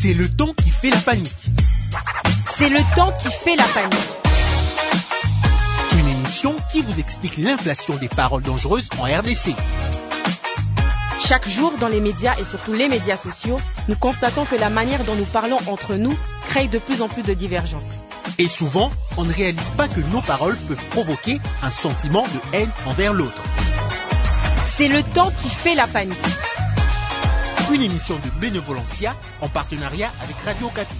C'est le temps qui fait la panique. C'est le temps qui fait la panique. Une émission qui vous explique l'inflation des paroles dangereuses en RDC. Chaque jour, dans les médias et surtout les médias sociaux, nous constatons que la manière dont nous parlons entre nous crée de plus en plus de divergences. Et souvent, on ne réalise pas que nos paroles peuvent provoquer un sentiment de haine envers l'autre. C'est le temps qui fait la panique. Une émission de Bénévolencia en partenariat avec Radio Okapi.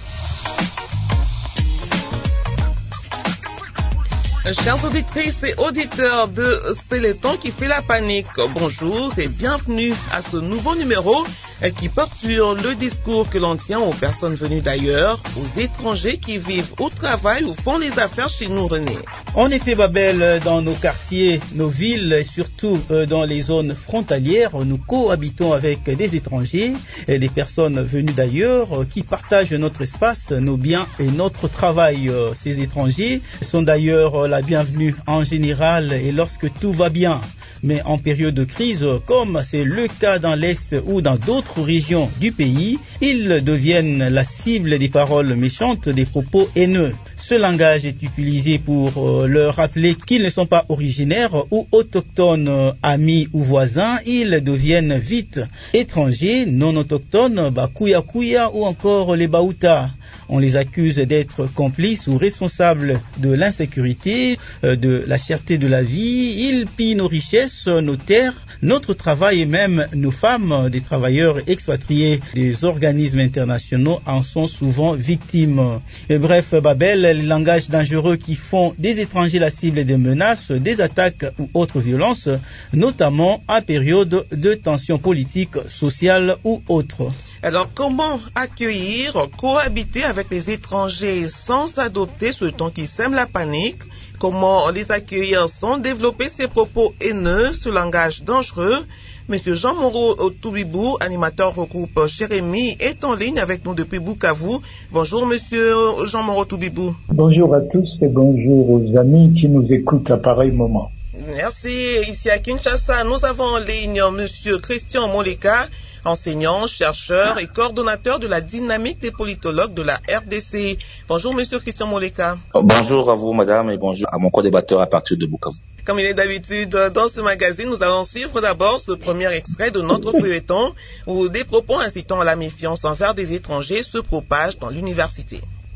Chers auditrices et auditeurs de C'est le temps qui fait la panique, bonjour et bienvenue à ce nouveau numéro qui porte sur le discours que l'on tient aux personnes venues d'ailleurs, aux étrangers qui vivent au travail ou font les affaires chez nous, René. En effet, Babel, dans nos quartiers, nos villes et surtout dans les zones frontalières, nous cohabitons avec des étrangers, des personnes venues d'ailleurs qui partagent notre espace, nos biens et notre travail. Ces étrangers sont d'ailleurs la bienvenue en général et lorsque tout va bien. Mais en période de crise, comme c'est le cas dans l'Est ou dans d'autres régions du pays, ils deviennent la cible des paroles méchantes, des propos haineux. Ce langage est utilisé pour leur rappeler qu'ils ne sont pas originaires ou autochtones, amis ou voisins. Ils deviennent vite étrangers, non autochtones, Bakuya Kuya ou encore les Baouta. On les accuse d'être complices ou responsables de l'insécurité, de la cherté de la vie. Ils pillent nos richesses, nos terres, notre travail et même nos femmes. Des travailleurs expatriés des organismes internationaux en sont souvent victimes. Et bref, Babel, les langages dangereux qui font des étrangers la cible des menaces, des attaques ou autres violences, notamment en période de tensions politiques, sociales ou autres. Alors, comment accueillir, cohabiter avec les étrangers sans adopter ce ton qui sème la panique? Comment les accueillir sans développer ces propos haineux, ce langage dangereux? Monsieur Jean-Moreau Toubibou, animateur au groupe Jérémy, est en ligne avec nous depuis Bukavu. Bonjour Monsieur Jean-Moreau Toubibou. Bonjour à tous et bonjour aux amis qui nous écoutent à pareil moment. Merci. Ici à Kinshasa, nous avons en ligne Monsieur Christian Moleka, enseignant, chercheur et coordonnateur de la dynamique des politologues de la RDC. Bonjour Monsieur Christian Moleka. Bonjour à vous Madame et bonjour à mon co-débatteur à partir de Bukavu. Comme il est d'habitude, dans ce magazine, nous allons suivre d'abord ce premier extrait de notre feuilleton où des propos incitant à la méfiance envers des étrangers se propagent dans l'université.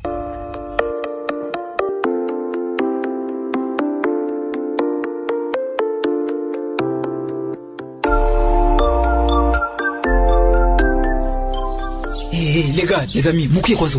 Les gars, les amis, Mouki Kwazo,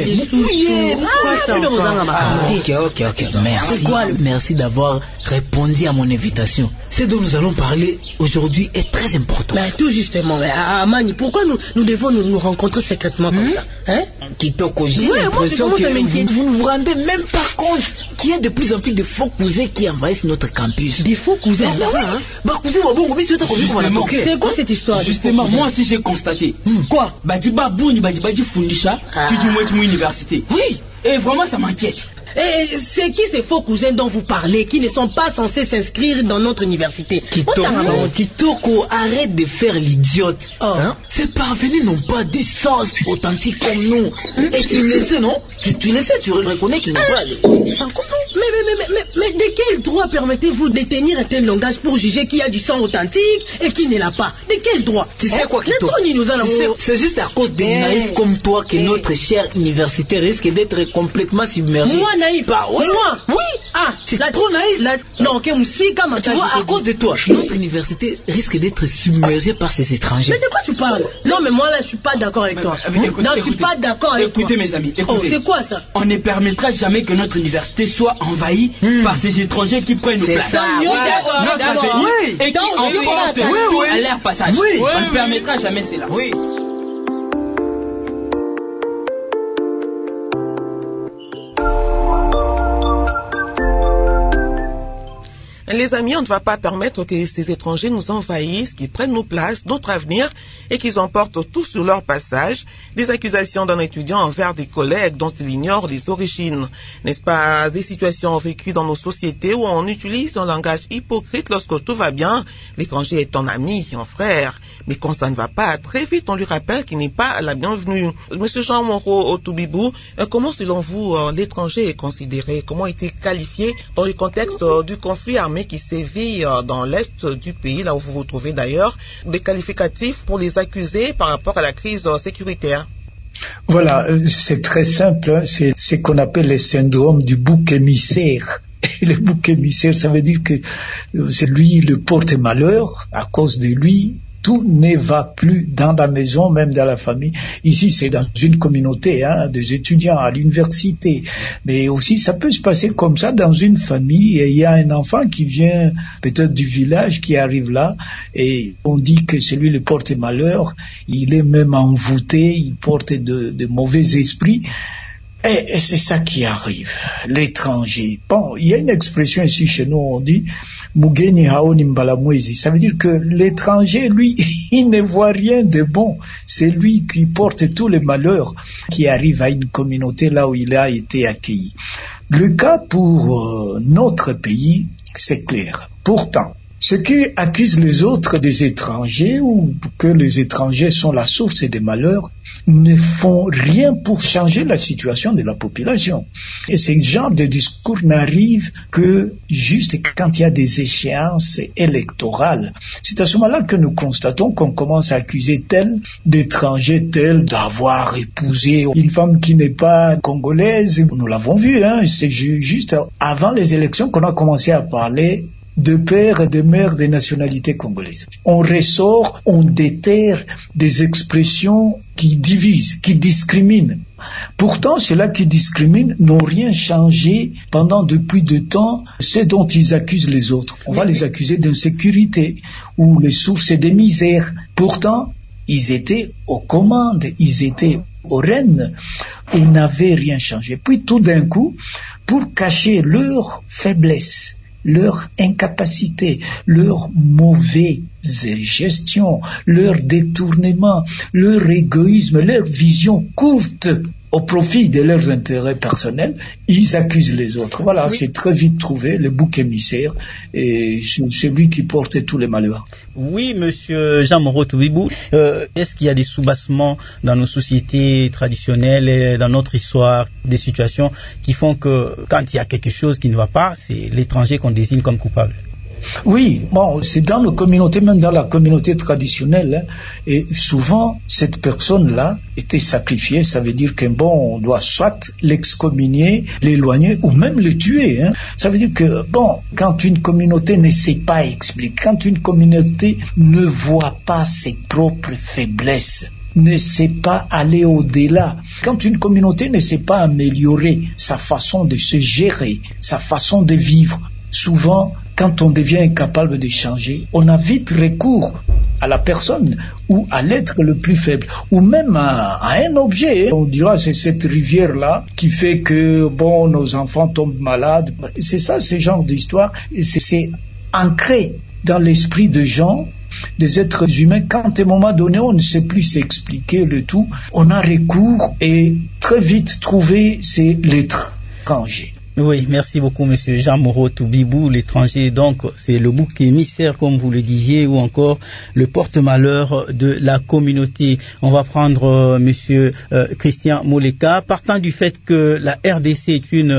merci d'avoir répondu à mon invitation. Ce dont nous allons parler aujourd'hui est très important. Mais tout justement, Amani, pourquoi nous devons nous rencontrer secrètement comme ça, hein? Kitoko, j'ai l'impression que vous ne vous rendez même pas compte qu'il y a de plus en plus de faux cousins qui envahissent notre campus. Des faux cousins? C'est quoi cette histoire? Justement, moi aussi j'ai constaté. Quoi? Badi Fundisha, tu dis moi université. Oui. Et vraiment ça m'inquiète. Et c'est qui ces faux cousins dont vous parlez, qui ne sont pas censés s'inscrire dans notre université? Kitoko, arrête de faire l'idiote. Hein? Ces parvenus n'ont pas du sens authentique comme nous. Et tu le sais, non? Tu le sais, tu reconnais qu'ils n'ont pas de sens comme nous. Mais de quel droit permettez-vous de tenir un tel langage pour juger qui a du sang authentique et qui ne l'a pas? De quel droit? Tu sais quoi, Kitoko? C'est juste à cause des naïfs comme toi que notre cher université risque d'être complètement submergée. Moi, naïf? Bah ouais. Moi? Oui. Ah, c'est trop naïf. Non, tu vois, à cause de toi, notre université risque d'être submergée par ces étrangers. Mais de quoi tu parles? Non, mais moi là, je suis pas d'accord avec toi. Non, je suis pas d'accord avec toi. Écoutez mes amis, écoutez. C'est quoi ça? On ne permettra jamais que notre université soit envahie par ces étrangers qui prennent nos places. Notre pays et qui emportent tout à leur passage. On ne permettra jamais cela. Oui. Les amis, on ne va pas permettre que ces étrangers nous envahissent, qu'ils prennent nos places, notre avenir et qu'ils emportent tout sur leur passage. Des accusations d'un étudiant envers des collègues dont il ignore les origines. N'est-ce pas des situations vécues dans nos sociétés où on utilise un langage hypocrite lorsque tout va bien? L'étranger est ton ami, un frère. Mais quand ça ne va pas, très vite on lui rappelle qu'il n'est pas la bienvenue. Monsieur Jean Moreau Toubibou, comment selon vous l'étranger est considéré? Comment est-il qualifié dans le contexte du conflit armé qui sévit dans l'est du pays, là où vous vous trouvez d'ailleurs? Des qualificatifs pour les accuser par rapport à la crise sécuritaire? Voilà, c'est très simple, c'est ce qu'on appelle le syndrome du bouc émissaire. Et le bouc émissaire, ça veut dire que c'est lui le porte-malheur. À cause de lui, tout ne va plus dans la maison, même dans la famille. Ici, c'est dans une communauté, des étudiants à l'université. Mais aussi, ça peut se passer comme ça dans une famille. Et il y a un enfant qui vient peut-être du village, qui arrive là, et on dit que c'est lui le porte-malheur. Il est même envoûté, il porte de mauvais esprits. Et c'est ça qui arrive, l'étranger. Bon, il y a une expression ici chez nous, on dit Mugeni haoni mbalamwezi. Ça veut dire que l'étranger, lui, il ne voit rien de bon. C'est lui qui porte tous les malheurs qui arrivent à une communauté là où il a été accueilli. Le cas pour notre pays, c'est clair. Pourtant, ceux qui accusent les autres des étrangers ou que les étrangers sont la source des malheurs ne font rien pour changer la situation de la population. Et ce genre de discours n'arrive que juste quand il y a des échéances électorales. C'est à ce moment-là que nous constatons qu'on commence à accuser tel d'étranger, tel d'avoir épousé une femme qui n'est pas congolaise. Nous l'avons vu, c'est juste avant les élections qu'on a commencé à parler de pères et de mères des nationalités congolaises. On ressort, on déterre des expressions qui divisent, qui discriminent. Pourtant, ceux-là qui discriminent n'ont rien changé pendant depuis de temps, ce dont ils accusent les autres. On va les accuser d'insécurité ou les sources des misères. Pourtant, ils étaient aux commandes, ils étaient aux rênes et n'avaient rien changé. Puis tout d'un coup, pour cacher leur faiblesse, leur incapacité, leur mauvaise gestion, leur détournement, leur égoïsme, leur vision courte au profit de leurs intérêts personnels, ils accusent les autres. Voilà, oui. C'est très vite trouvé, le bouc émissaire, et c'est lui qui porte tous les malheurs. Oui, monsieur Jean Moreau Toubibou, est-ce qu'il y a des soubassements dans nos sociétés traditionnelles et dans notre histoire, des situations qui font que quand il y a quelque chose qui ne va pas, c'est l'étranger qu'on désigne comme coupable? Oui, bon, c'est dans nos communautés, même dans la communauté traditionnelle, et souvent, cette personne-là était sacrifiée, ça veut dire on doit soit l'excommunier, l'éloigner, ou même le tuer, Ça veut dire que, quand une communauté ne sait pas expliquer, quand une communauté ne voit pas ses propres faiblesses, ne sait pas aller au-delà, quand une communauté ne sait pas améliorer sa façon de se gérer, sa façon de vivre, souvent, quand on devient incapable de changer, on a vite recours à la personne ou à l'être le plus faible, ou même à un objet. On dira c'est cette rivière-là qui fait que nos enfants tombent malades. C'est ça, ce genre d'histoire. C'est ancré dans l'esprit des gens, des êtres humains. Quand à un moment donné, on ne sait plus s'expliquer le tout, on a recours et très vite trouver c'est l'étranger. Oui, merci beaucoup, monsieur Jean Moreau Toubibou. L'étranger, donc, c'est le bouc émissaire, comme vous le disiez, ou encore le porte-malheur de la communauté. On va prendre monsieur Christian Moleka. Partant du fait que la RDC est une,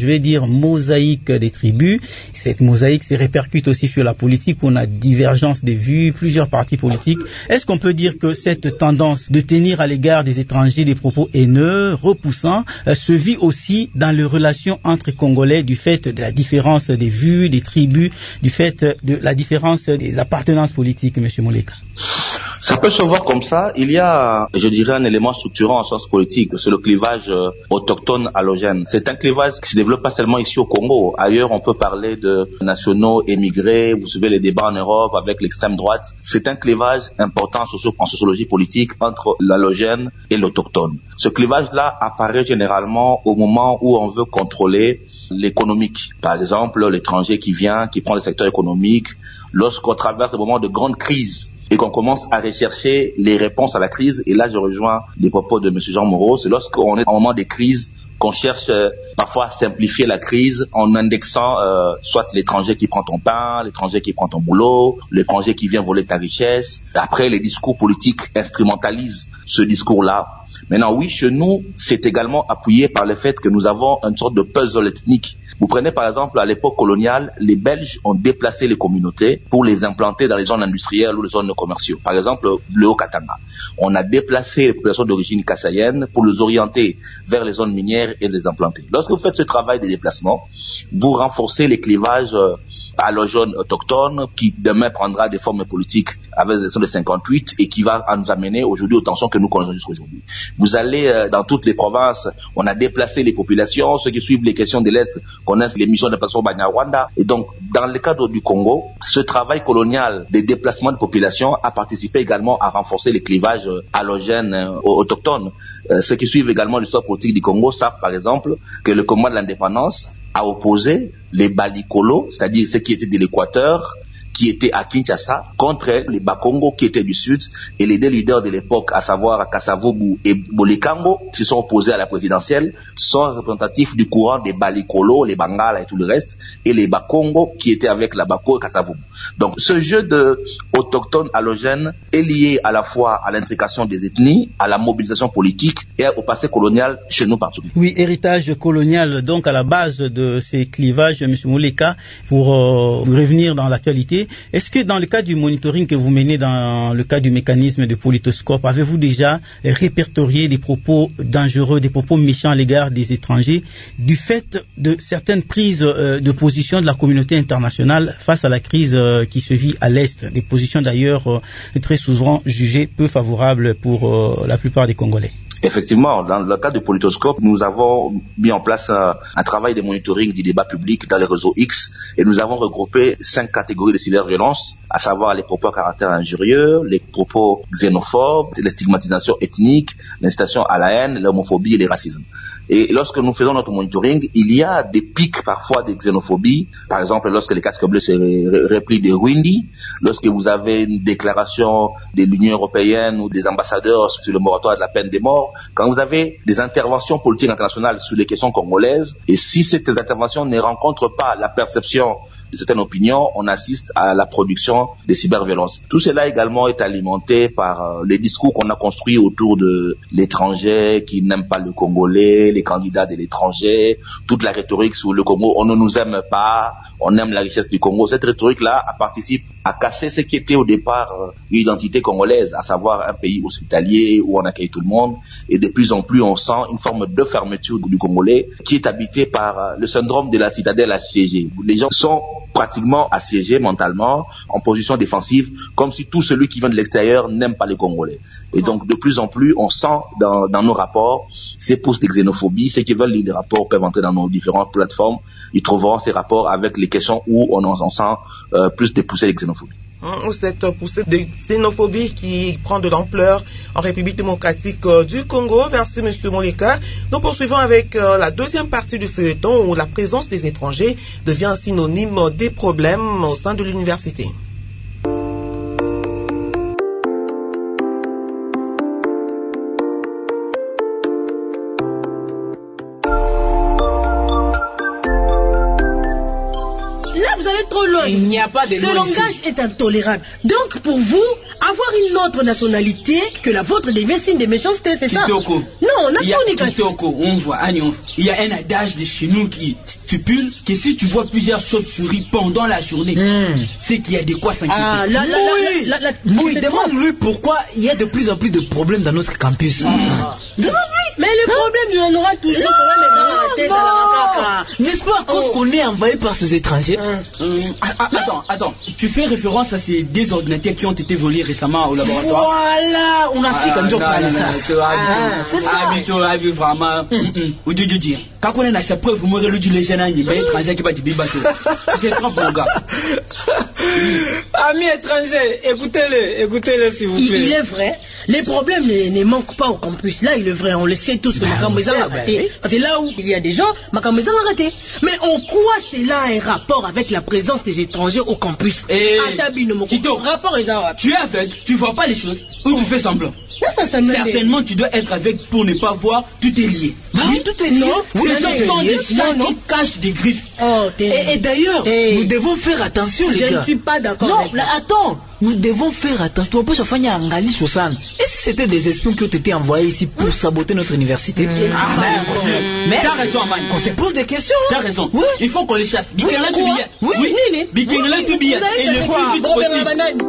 mosaïque des tribus, cette mosaïque se répercute aussi sur la politique, où on a divergence des vues, plusieurs partis politiques. Est-ce qu'on peut dire que cette tendance de tenir à l'égard des étrangers des propos haineux, repoussants, se vit aussi dans les relations entre Congolais du fait de la différence des vues, des tribus, du fait de la différence des appartenances politiques, monsieur Moleka? Ça peut se voir comme ça. Il y a, je dirais, un élément structurant en sciences politiques, c'est le clivage autochtone-allogène. C'est un clivage qui se développe pas seulement ici au Congo. Ailleurs, on peut parler de nationaux émigrés. Vous savez les débats en Europe avec l'extrême droite. C'est un clivage important en sociologie politique entre l'allogène et l'autochtone. Ce clivage-là apparaît généralement au moment où on veut contrôler l'économique. Par exemple, l'étranger qui vient, qui prend le secteur économique, lorsqu'on traverse des moments de grande crise et qu'on commence à rechercher les réponses à la crise. Et là, je rejoins les propos de M. Jean Moreau. C'est lorsqu'on est en moment de crise qu'on cherche parfois à simplifier la crise en indexant soit l'étranger qui prend ton pain, l'étranger qui prend ton boulot, l'étranger qui vient voler ta richesse. Après, les discours politiques instrumentalisent ce discours-là. Maintenant, oui, chez nous, c'est également appuyé par le fait que nous avons une sorte de puzzle ethnique. Vous prenez par exemple, à l'époque coloniale, les Belges ont déplacé les communautés pour les implanter dans les zones industrielles ou les zones commerciaux. Par exemple, le Haut-Katanga. On a déplacé les populations d'origine kassaïenne pour les orienter vers les zones minières et les implanter. Lorsque vous faites ce travail de déplacement, vous renforcez les clivages allogènes autochtones qui demain prendra des formes politiques avec les élections de 58 et qui va nous amener aujourd'hui aux tensions que nous connaissons jusqu'aujourd'hui. Vous allez dans toutes les provinces, on a déplacé les populations, ceux qui suivent les questions de l'Est connaissent les missions de déplacement Banyarwanda. Et donc, dans le cadre du Congo, ce travail colonial des déplacements de population a participé également à renforcer les clivages allogènes autochtones. Ceux qui suivent également l'histoire politique du Congo savent par exemple que le combat de l'indépendance a opposé les Balikolo, c'est-à-dire ceux qui étaient de l'Équateur, qui étaient à Kinshasa, contre les Bakongo qui étaient du Sud, et les deux leaders de l'époque, à savoir Kasavubu et Bolikango, qui sont opposés à la présidentielle, sont représentatifs du courant des Balikolo, les Bangala et tout le reste, et les Bakongo qui étaient avec la Bako et Kasavubu. Donc ce jeu de autochtones allogènes est lié à la fois à l'intrication des ethnies, à la mobilisation politique et au passé colonial chez nous partout. Oui, héritage colonial donc à la base de ces clivages, M. Mouleka, pour revenir dans l'actualité. Est-ce que dans le cas du monitoring que vous menez dans le cas du mécanisme de politoscope, avez-vous déjà répertorié des propos dangereux, des propos méchants à l'égard des étrangers du fait de certaines prises de position de la communauté internationale face à la crise qui se vit à l'Est, des positions d'ailleurs très souvent jugées peu favorables pour la plupart des Congolais? Effectivement, dans le cas du politoscope, nous avons mis en place un travail de monitoring du débat public dans les réseaux X et nous avons regroupé 5 catégories de cyberviolence, à savoir les propos à caractère injurieux, les propos xénophobes, les stigmatisations ethniques, l'incitation à la haine, l'homophobie et le racisme. Et lorsque nous faisons notre monitoring, il y a des pics parfois de xénophobie. Par exemple, lorsque les casques bleus se replient de Rwindi, lorsque vous avez une déclaration de l'Union européenne ou des ambassadeurs sur le moratoire de la peine de mort, quand vous avez des interventions politiques internationales sur les questions congolaises, et si ces interventions ne rencontrent pas la perception de certaines opinions, on assiste à la production des cyberviolences. Tout cela également est alimenté par les discours qu'on a construits autour de l'étranger qui n'aime pas le Congolais, les candidats de l'étranger, toute la rhétorique sur le Congo, on ne nous aime pas, on aime la richesse du Congo. Cette rhétorique-là participe à casser ce qui était au départ une identité congolaise, à savoir un pays hospitalier où on accueille tout le monde. Et de plus en plus, on sent une forme de fermeture du Congolais qui est habité par le syndrome de la citadelle assiégée. Les gens sont pratiquement assiégés mentalement, en position défensive, comme si tout celui qui vient de l'extérieur n'aime pas les Congolais. Et donc, de plus en plus, on sent dans nos rapports ces pousses de xénophobie. Ceux qui veulent lire des rapports peuvent entrer dans nos différentes plateformes. Ils trouveront ces rapports avec les questions où on sent plus des poussées de xénophobie. Cette poussée de xénophobie qui prend de l'ampleur en République démocratique du Congo. Merci M. Mouleka. Nous poursuivons avec la deuxième partie du feuilleton où la présence des étrangers devient synonyme des problèmes au sein de l'université. Il n'y a pas de ce langage est intolérable. Donc pour vous, avoir une autre nationalité que la vôtre devient signe de méchanceté, c'est ça? Kitoko. Non, on a pas Kitoko, on voit. Il y a un adage de chez nous qui stipule que si tu vois plusieurs chauves-souris pendant la journée, c'est qu'il y a de quoi s'inquiéter. Oui, demande-lui pourquoi il y a de plus en plus de problèmes dans notre campus. Demande-lui. Mais le problème, il y en aura toujours. N'est-ce pas à cause qu'on est envahi par ces étrangers? Attends. Tu fais référence à ces deux ordinateurs qui ont été volés récemment au laboratoire? Voilà, on a fait comme ça. C'est ça. Vraiment. Ou tu dis, quand on est dans cette preuve, vous m'aurez lu les jeunes étrangers qui battent des bateaux. Tu te trompes, mon gars. Amis étrangers, écoutez-le s'il vous plaît. Il est vrai, les problèmes ne manquent pas au campus. Là, il est vrai, on le sait tous que Makamezan a raté. Parce que là où il y a des gens, Makamezan a raté. Mais en quoi cela a un rapport avec la présence des étrangers au campus? Kito, rapport est là. Tu es aveugle, tu vois pas les choses, ou tu fais semblant? Certainement, tu dois être avec pour ne pas voir, tout est lié. Oui, tout est lié. Ces gens sont des chats qui cachent des griffes. Et d'ailleurs, nous devons faire attention, les gars. Je ne suis pas d'accord. Non, attends. Nous devons faire attention. Et si c'était des espions qui ont été envoyés ici pour saboter notre université? Mais t'as raison, man. On se pose des questions. T'as raison. Il faut qu'on les chasse. Bikengla tout billet. Oui. Bikengla tout billet. Et le plus vite possible.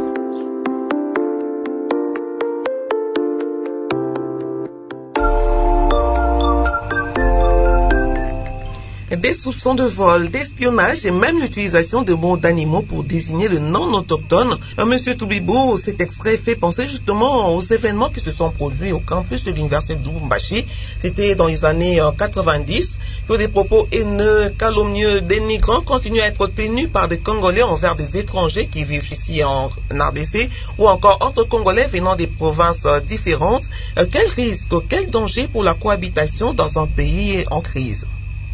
Des soupçons de vol, d'espionnage et même l'utilisation de mots d'animaux pour désigner le non-autochtone. Monsieur Toubibou, cet extrait fait penser justement aux événements qui se sont produits au campus de l'université de Lubumbashi. C'était dans les années 90 que des propos haineux, calomnieux, dénigrants continuent à être tenus par des Congolais envers des étrangers qui vivent ici en RDC ou encore entre Congolais venant des provinces différentes. Quel risque, quel danger pour la cohabitation dans un pays en crise?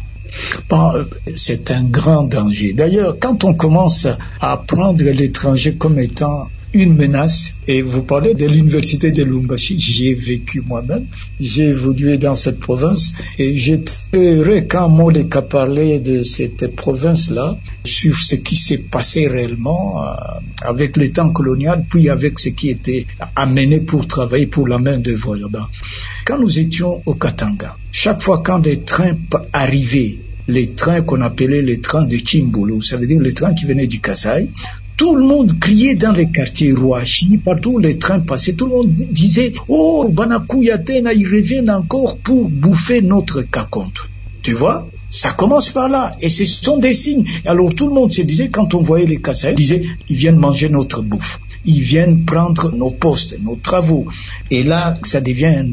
C'est un grand danger. D'ailleurs, quand on commence à prendre l'étranger comme étant une menace, et vous parlez de l'université de Lubumbashi, j'y ai vécu moi-même, j'ai évolué dans cette province, et j'étais heureux quand Moleka parlait de cette province-là, sur ce qui s'est passé réellement avec le temps colonial, puis avec ce qui était amené pour travailler pour la main-d'œuvre là-bas. Quand nous étions au Katanga, chaque fois quand les trains arrivaient, les trains qu'on appelait les trains de Chimbolo, ça veut dire les trains qui venaient du Kasaï, tout le monde criait dans les quartiers Rouachi, partout les trains passaient, tout le monde disait « Oh, Banakuyatena, ils reviennent encore pour bouffer notre caconte. » Tu vois? Ça commence par là, et ce sont des signes. Alors tout le monde se disait, quand on voyait les Kasaïs, disait ils viennent manger notre bouffe, ils viennent prendre nos postes, nos travaux. Et là, ça devient un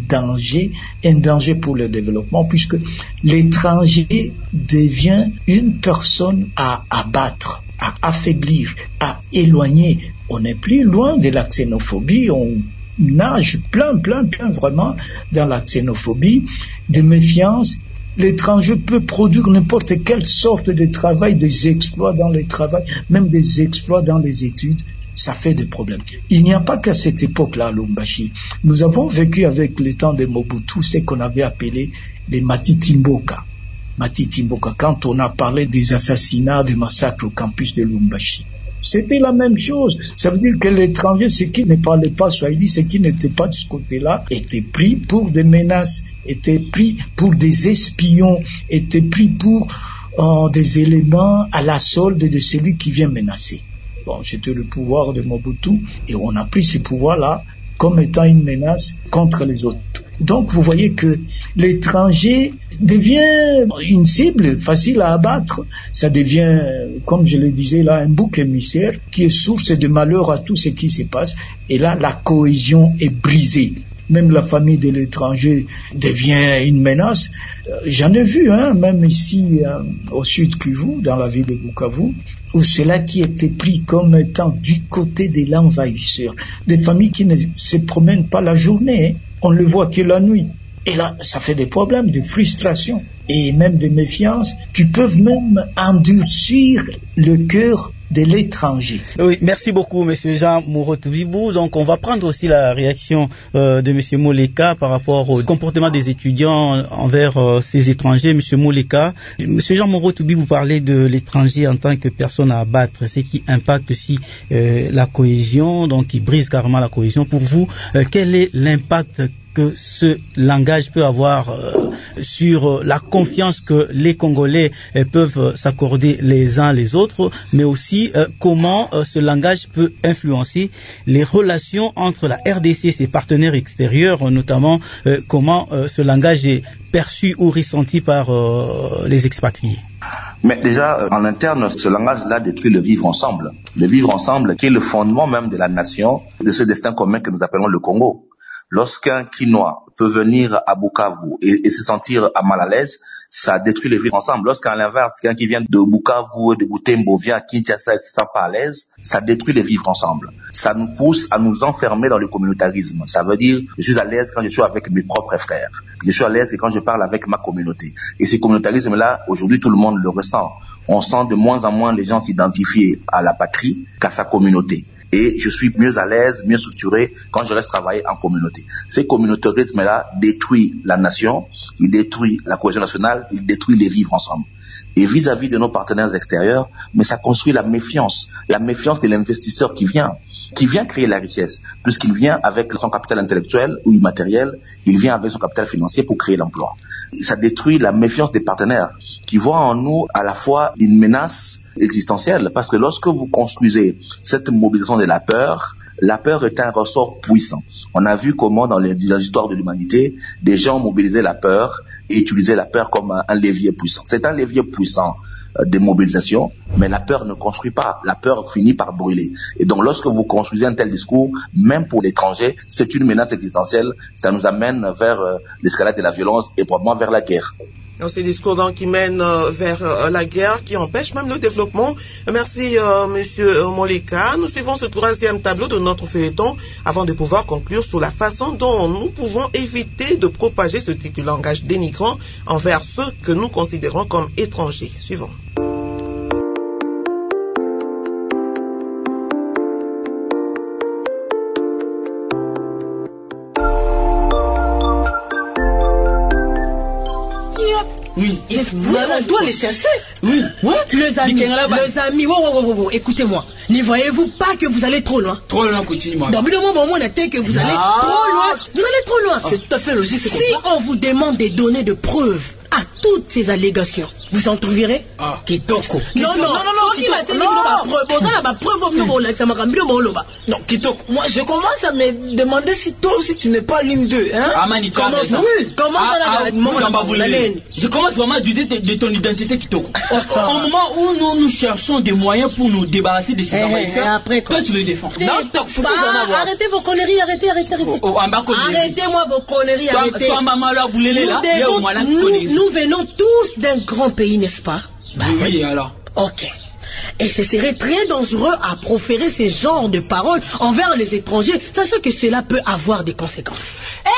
danger pour le développement, puisque l'étranger devient une personne à abattre, à affaiblir, à éloigner. On n'est plus loin de la xénophobie, on nage plein vraiment dans la xénophobie, de méfiance. L'étranger peut produire n'importe quelle sorte de travail, des exploits dans le travail, même des exploits dans les études. Ça fait des problèmes. Il n'y a pas qu'à cette époque-là à Lubumbashi. Nous avons vécu avec le temps de Mobutu ce qu'on avait appelé les Matitimboka. Matitimboka, quand on a parlé des assassinats, des massacres au campus de Lubumbashi. C'était la même chose. Ça veut dire que l'étranger, ceux qui ne parlaient pas swahili, ceux qui n'étaient pas de ce côté-là, étaient pris pour des menaces, étaient pris pour des espions, étaient pris pour des éléments à la solde de celui qui vient menacer. Bon, c'était le pouvoir de Mobutu et on a pris ce pouvoir-là comme étant une menace contre les autres. Donc vous voyez que l'étranger devient une cible facile à abattre, ça devient, comme je le disais là, un bouc émissaire qui est source de malheur à tout ce qui se passe, et là la cohésion est brisée. Même la famille de l'étranger devient une menace. J'en ai vu, même ici au sud Kivu, dans la ville de Bukavu, où cela qui était pris comme étant du côté de l'envahisseur. Des familles qui ne se promènent pas la journée, on ne le voit que la nuit. Et là, ça fait des problèmes de frustration et même de méfiance qui peuvent même endurcir le cœur de l'étranger. Oui, merci beaucoup, Monsieur Jean Mourou-Toubibou. Donc, on va prendre aussi la réaction de Monsieur Moleka par rapport au comportement des étudiants envers ces étrangers. Monsieur Moleka, Monsieur Jean Mourou-Toubibou parlait de l'étranger en tant que personne à abattre, ce qui impacte aussi la cohésion, donc qui brise carrément la cohésion. Pour vous, quel est l'impact que ce langage peut avoir sur la confiance que les Congolais peuvent s'accorder les uns les autres, mais aussi comment ce langage peut influencer les relations entre la RDC et ses partenaires extérieurs, notamment comment ce langage est perçu ou ressenti par les expatriés. Mais déjà, en interne, ce langage-là détruit le vivre ensemble. Le vivre ensemble qui est le fondement même de la nation, de ce destin commun que nous appelons le Congo. Lorsqu'un Quinois peut venir à Bukavu et se sentir mal à l'aise, ça détruit le vivre ensemble. Lorsqu'à l'inverse, quelqu'un qui vient de Bukavu, de Butembo, vient à Kinshasa et se sent pas à l'aise, ça détruit le vivre ensemble. Ça nous pousse à nous enfermer dans le communautarisme. Ça veut dire, je suis à l'aise quand je suis avec mes propres frères. Je suis à l'aise quand je parle avec ma communauté. Et ce communautarisme-là, aujourd'hui, tout le monde le ressent. On sent de moins en moins les gens s'identifier à la patrie qu'à sa communauté. Et je suis mieux à l'aise, mieux structuré quand je reste travailler en communauté. Ce communautarisme-là détruit la nation, il détruit la cohésion nationale, il détruit les vivre ensemble. Et vis-à-vis de nos partenaires extérieurs, mais ça construit la méfiance de l'investisseur qui vient créer la richesse, puisqu'il vient avec son capital intellectuel ou immatériel, il vient avec son capital financier pour créer l'emploi. Et ça détruit la méfiance des partenaires qui voient en nous à la fois une menace existentielle, parce que lorsque vous construisez cette mobilisation de la peur est un ressort puissant. On a vu comment dans l'histoire de l'humanité, des gens mobilisaient la peur et utilisaient la peur comme un levier puissant. C'est un levier puissant de mobilisation, mais la peur ne construit pas. La peur finit par brûler. Et donc lorsque vous construisez un tel discours, même pour l'étranger, c'est une menace existentielle. Ça nous amène vers l'escalade de la violence et probablement vers la guerre. Ces discours donc qui mènent vers la guerre, qui empêchent même le développement. Merci Monsieur Moleka. Nous suivons ce troisième tableau de notre feuilleton avant de pouvoir conclure sur la façon dont nous pouvons éviter de propager ce type de langage dénigrant envers ceux que nous considérons comme étrangers. Suivons. Oui, on doit les chercher. Oui, les amis, écoutez-moi. Ne voyez-vous pas que vous allez trop loin? Trop loin, continue-moi. Dans le moment où on était que vous allez trop loin. Vous allez trop loin. C'est tout à fait logique. Si on vous demande des données de preuves à toutes ces allégations, vous en trouverez? Kitoko. Non, Kitoko, moi je commence à me demander si toi aussi tu n'es pas l'une d'eux, hein? Amani, tu as raison. Je commence vraiment à douter de ton identité, Kitoko. Au moment où nous cherchons des moyens pour nous débarrasser de ces envahisseurs, toi tu le défends. Arrêtez vos conneries, arrêtez. Arrêtez-moi vos conneries, arrêtez. Nous venons tous d'un grand pays, n'est-ce pas? Oui, alors. Ok. Et ce serait très dangereux à proférer ces genres de paroles envers les étrangers, sachant que cela peut avoir des conséquences.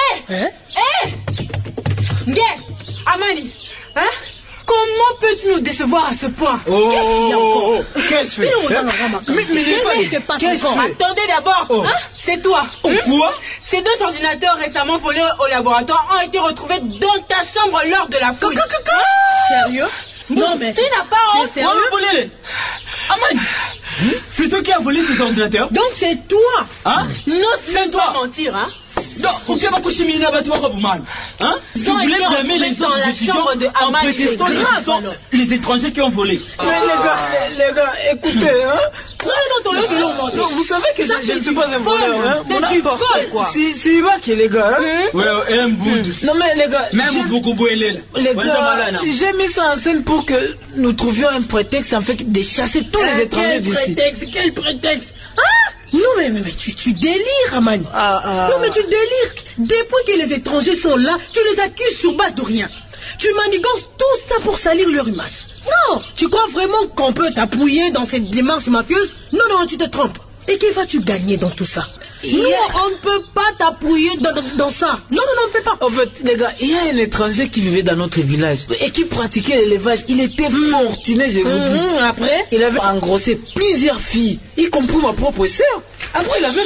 Amani, comment peux-tu nous décevoir à ce point? Qu'est-ce qu'il y a encore? Qu'est-ce qui se passe encore? Attendez d'abord, c'est toi. Quoi? Ces 2 ordinateurs récemment volés au laboratoire ont été retrouvés dans ta chambre lors de la fouille. Sérieux? Non mais tu n'as pas honte. C'est sérieux? Amani, c'est toi qui as volé ces ordinateurs? Donc c'est toi? Non, c'est toi mentir, Donc, on peut pas coucher Milina Batoua Kabouman. Tu voulais blâmer les autres étudiants en prétextant les étrangers qui ont volé. Mais les gars, écoutez, Non, vous savez que je ne suis pas un voleur, C'est du vol, quoi. C'est Iba qui est les gars, Non mais les gars, j'ai mis ça en scène pour que nous trouvions un prétexte en fait de chasser tous les étrangers d'ici. Quel prétexte? Non mais tu délires, Amani. Non mais tu délires. Depuis que les étrangers sont là, tu les accuses sur base de rien. Tu manigances tout ça pour salir leur image. Non, tu crois vraiment qu'on peut t'appuyer dans cette démarche mafieuse? Non, tu te trompes. Et que vas-tu gagner dans tout ça? Nous, on ne peut pas t'appuyer dans ça. Non, on ne peut pas. En fait, les gars, il y a un étranger qui vivait dans notre village et qui pratiquait l'élevage. Il était fortuné, je vous dis. Après, il avait engrossé plusieurs filles, y compris ma propre sœur. Après, il avait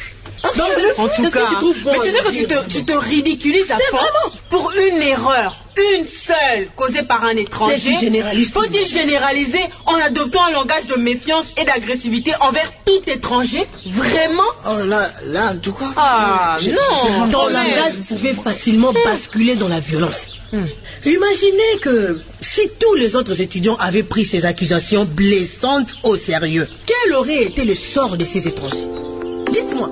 fui. En tout cas, mais tu sais que tu te ridiculises à fond pour une erreur une seule causée par un étranger, faut-il généraliser en adoptant un langage de méfiance et d'agressivité envers tout étranger? Vraiment? Oh là, en tout cas... non. Ton langage pouvait facilement basculer dans la violence. Imaginez que si tous les autres étudiants avaient pris ces accusations blessantes au sérieux, quel aurait été le sort de ces étrangers? Dites-moi.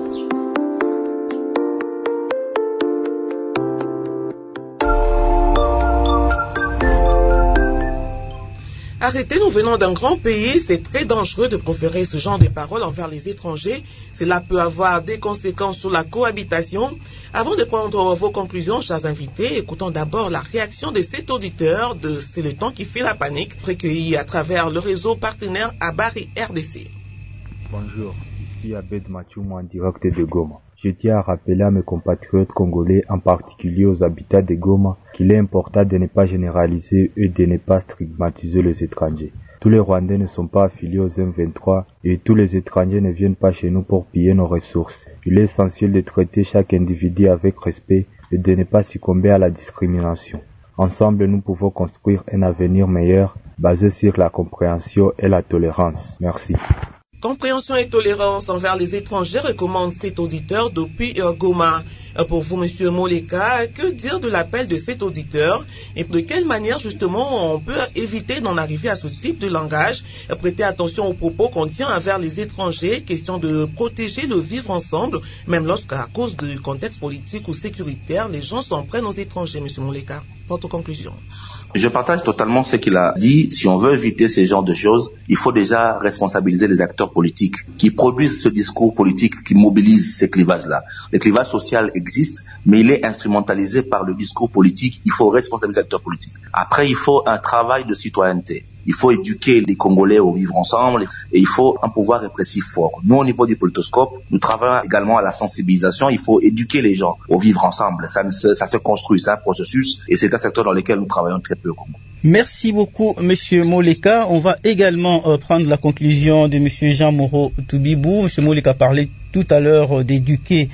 Arrêtez, nous venons d'un grand pays, c'est très dangereux de proférer ce genre de paroles envers les étrangers. Cela peut avoir des conséquences sur la cohabitation. Avant de prendre vos conclusions, chers invités, écoutons d'abord la réaction de cet auditeur de C'est le temps qui fait la panique, recueilli à travers le réseau partenaire Abari RDC. Bonjour, ici Abed Machoum en direct de Goma. Je tiens à rappeler à mes compatriotes congolais, en particulier aux habitants de Goma, qu'il est important de ne pas généraliser et de ne pas stigmatiser les étrangers. Tous les Rwandais ne sont pas affiliés aux M23 et tous les étrangers ne viennent pas chez nous pour piller nos ressources. Il est essentiel de traiter chaque individu avec respect et de ne pas succomber à la discrimination. Ensemble, nous pouvons construire un avenir meilleur basé sur la compréhension et la tolérance. Merci. Compréhension et tolérance envers les étrangers, recommande cet auditeur depuis Goma. Pour vous, Monsieur Moleka, que dire de l'appel de cet auditeur et de quelle manière justement on peut éviter d'en arriver à ce type de langage? Prêtez attention aux propos qu'on tient envers les étrangers, question de protéger le vivre ensemble, même lorsqu'à cause du contexte politique ou sécuritaire, les gens s'en prennent aux étrangers, Monsieur Moleka. Votre conclusion? Je partage totalement ce qu'il a dit. Si on veut éviter ces genres de choses, il faut déjà responsabiliser les acteurs politiques qui produisent ce discours politique, qui mobilisent ces clivages-là. Le clivage social existe, mais il est instrumentalisé par le discours politique. Il faut responsabiliser les acteurs politiques. Après, il faut un travail de citoyenneté. Il faut éduquer les Congolais au vivre ensemble et il faut un pouvoir répressif fort. Nous, au niveau du Politoscope, nous travaillons également à la sensibilisation. Il faut éduquer les gens au vivre ensemble. Ça se construit, c'est un processus et c'est un secteur dans lequel nous travaillons très peu au Congo. Merci beaucoup, Monsieur Moleka. On va également prendre la conclusion de Monsieur Jean-Moreau Toubibou. Monsieur Moleka parlait tout à l'heure d'éduquer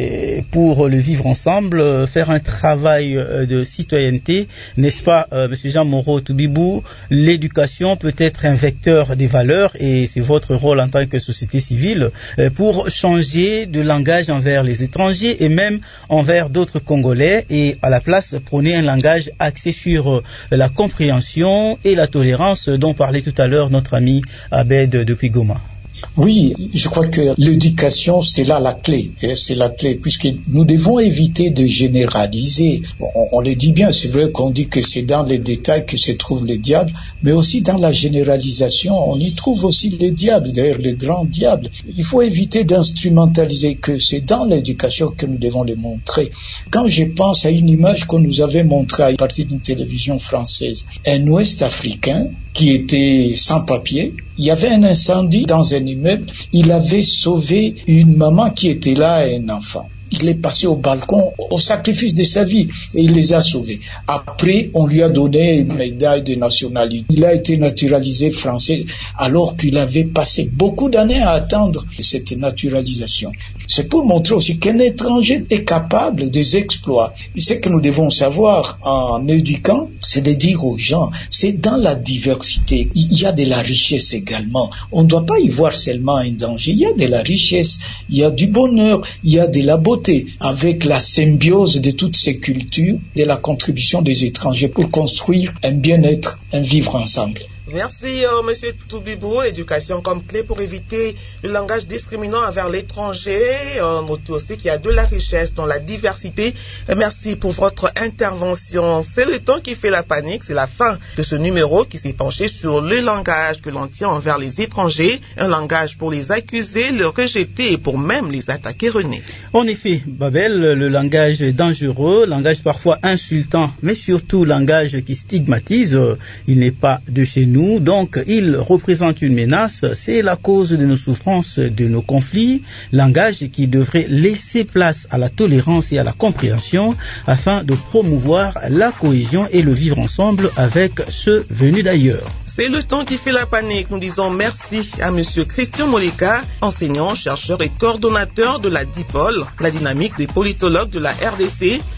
pour le vivre ensemble, faire un travail de citoyenneté, n'est-ce pas, Monsieur Jean-Moreau Toubibou? L'éducation peut être un vecteur des valeurs et c'est votre rôle en tant que société civile pour changer de langage envers les étrangers et même envers d'autres Congolais et à la place prôner un langage axé sur la compréhension et la tolérance dont parlait tout à l'heure notre ami Abed depuis Goma. Oui, je crois que l'éducation, c'est là la clé. C'est la clé, puisque nous devons éviter de généraliser. On le dit bien, c'est vrai qu'on dit que c'est dans les détails que se trouve le diable, mais aussi dans la généralisation, on y trouve aussi le diable, d'ailleurs le grand diable. Il faut éviter d'instrumentaliser, que c'est dans l'éducation que nous devons le montrer. Quand je pense à une image qu'on nous avait montrée à partir d'une télévision française, un Ouest africain qui était sans papier, il y avait un incendie dans un immeuble, il avait sauvé une maman qui était là et un enfant. Il est passé au balcon au sacrifice de sa vie et il les a sauvés. Après, on lui a donné une médaille de nationalité. Il a été naturalisé français alors qu'il avait passé beaucoup d'années à attendre cette naturalisation. C'est pour montrer aussi qu'un étranger est capable des exploits. Et ce que nous devons savoir en éduquant, c'est de dire aux gens, c'est dans la diversité. Il y a de la richesse également. On ne doit pas y voir seulement un danger. Il y a de la richesse, il y a du bonheur, il y a de la beauté. Avec la symbiose de toutes ces cultures, de la contribution des étrangers pour construire un bien-être, un vivre ensemble. Merci, Monsieur Toubibou. L'éducation comme clé pour éviter le langage discriminant envers l'étranger. On note aussi qu'il y a de la richesse dans la diversité. Merci pour votre intervention. C'est le temps qui fait la panique. C'est la fin de ce numéro qui s'est penché sur le langage que l'on tient envers les étrangers. Un langage pour les accuser, les rejeter et pour même les attaquer, René. En effet, Babel, le langage est dangereux, langage parfois insultant, mais surtout langage qui stigmatise. Il n'est pas de chez nous. Donc, il représente une menace, c'est la cause de nos souffrances, de nos conflits, langage qui devrait laisser place à la tolérance et à la compréhension afin de promouvoir la cohésion et le vivre ensemble avec ceux venus d'ailleurs. C'est le temps qui fait la panique. Nous disons merci à Monsieur Christian Moleka, enseignant, chercheur et coordonnateur de la DIPOL, la dynamique des politologues de la RDC,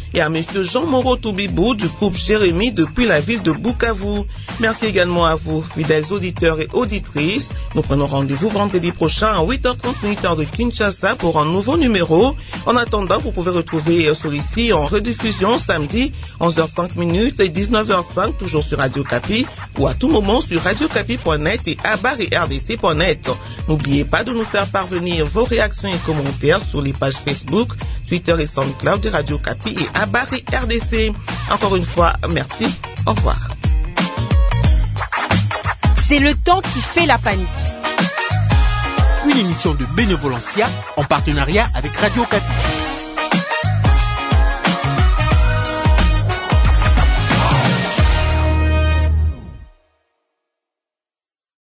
et à monsieur Jean Moreau Toubibou du groupe Jérémy depuis la ville de Bukavu. Merci également à vous, fidèles auditeurs et auditrices. Nous prenons rendez-vous vendredi prochain à 8h30 heure de Kinshasa pour un nouveau numéro. En attendant, vous pouvez retrouver celui-ci en rediffusion samedi 11h05 et 19h05 toujours sur Radio Kapi ou à tout moment sur radiokapi.net et abarretrdc.net. N'oubliez pas de nous faire parvenir vos réactions et commentaires sur les pages Facebook, Twitter et SoundCloud de Radio Kapi et Abarret RDC. Encore une fois, merci. Au revoir. C'est le temps qui fait la panique. Une émission de Bénévolencia en partenariat avec Radio Kapi.